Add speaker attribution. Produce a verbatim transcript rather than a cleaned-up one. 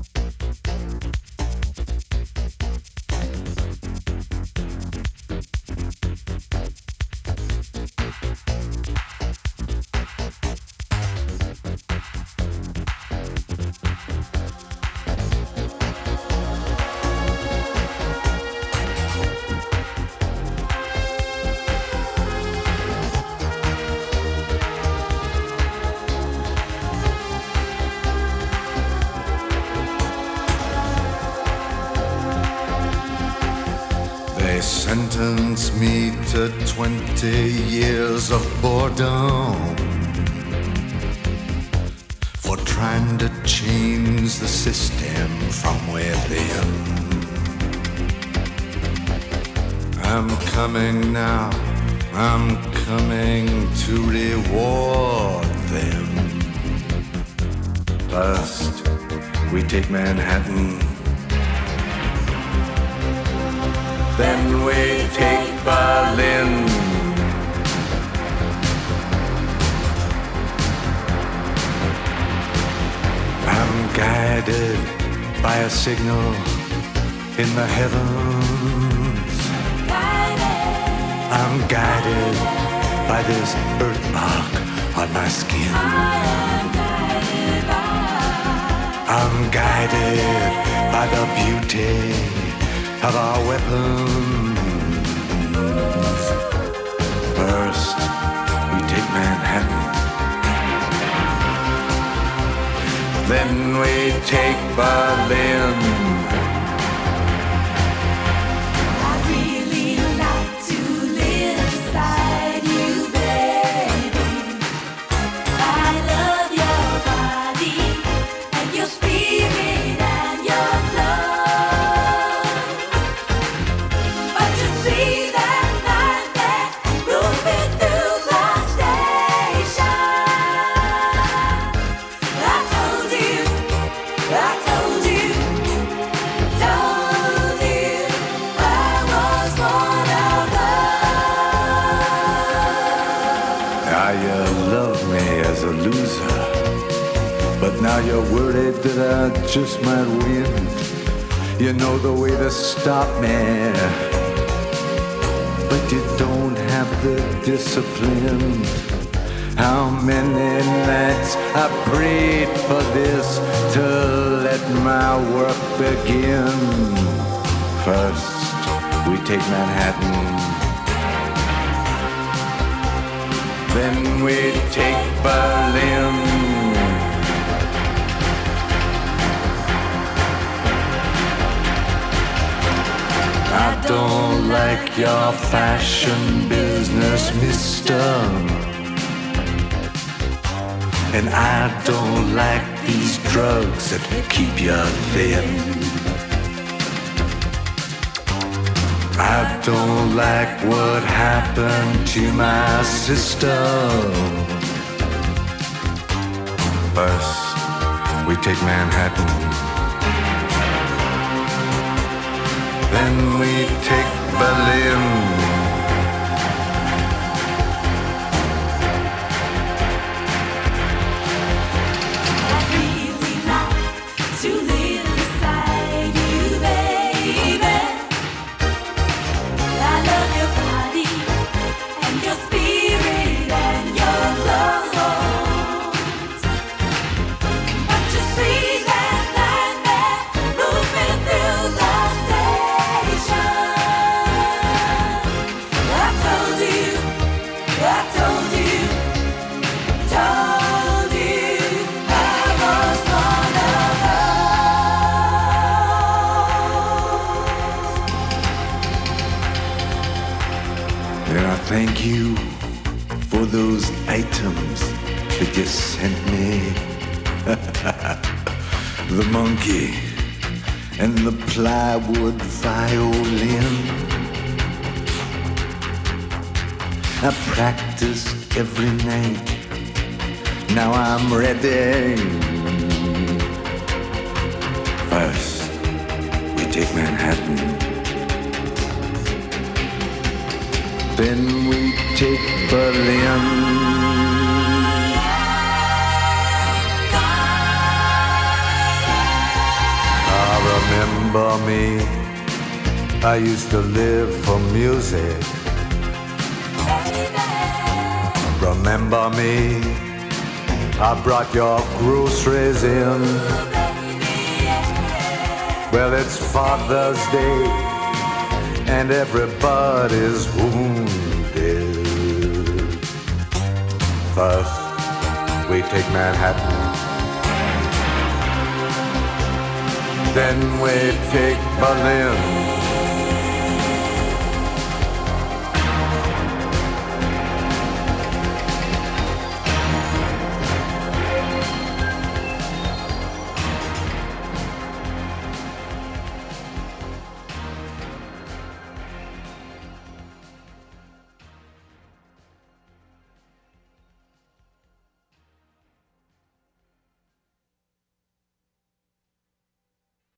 Speaker 1: Sentence me to twenty years of boredom for trying to change the system from within. I'm coming now, I'm coming to reward them. First, we take Manhattan. Then we take Berlin. I'm guided by a signal in the heavens. I'm guided by this birthmark on my skin. I'm guided by the beauty of our weapons. First, we take Manhattan. Then we take Berlin. Now you're worried that I just might win. You know the way to stop me, but you don't have the discipline. How many nights I prayed for this to let my work begin. First, we take Manhattan. Then we take Berlin. I don't like your fashion business, mister. And I don't like these drugs that keep you thin. I don't like what happened to my sister. First, we take Manhattan. Then we take Berlin. Thank you for those items that you sent me. The monkey and the plywood violin. I practiced every night. Now I'm ready. First, we take Manhattan. Then we take Berlin. remember me? I used to live for music. Remember me? I brought your groceries in. Well, it's Father's Day and everybody's wounded. First, we take Manhattan. Then we take Berlin.